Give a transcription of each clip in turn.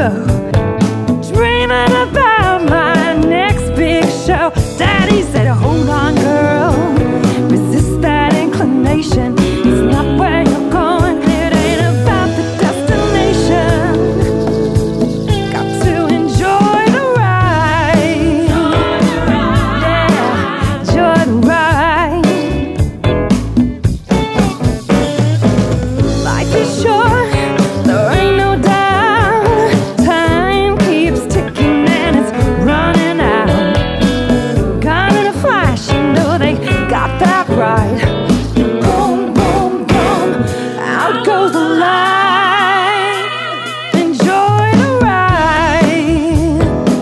go, dreaming about my next big show. Daddy said, hold on, girl, resist that inclination. It's not where you're going, it ain't about the destination. Got to enjoy the ride. Yeah, enjoy the ride. Life is short, there ain't no doubt. Time keeps ticking and it's running out. Gone in a flash, you know they got that right. Boom, boom, boom, out goes the light. Enjoy the ride.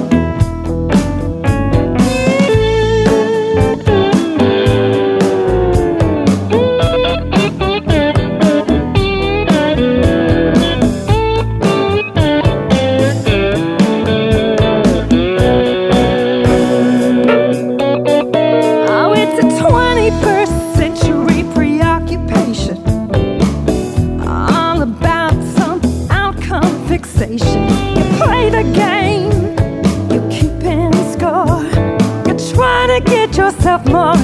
Oh, it's a 21st century preoccupation, all about some outcome fixation. You play the game, you're keeping score, you're trying to get yourself more